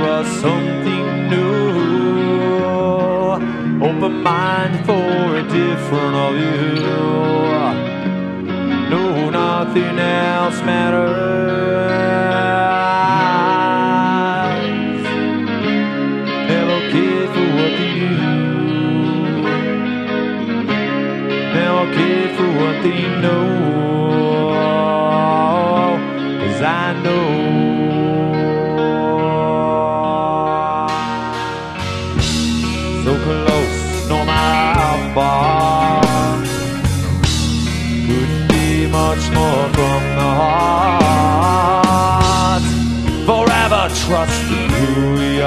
us something new. Open mind for a different view. No, nothing else matters.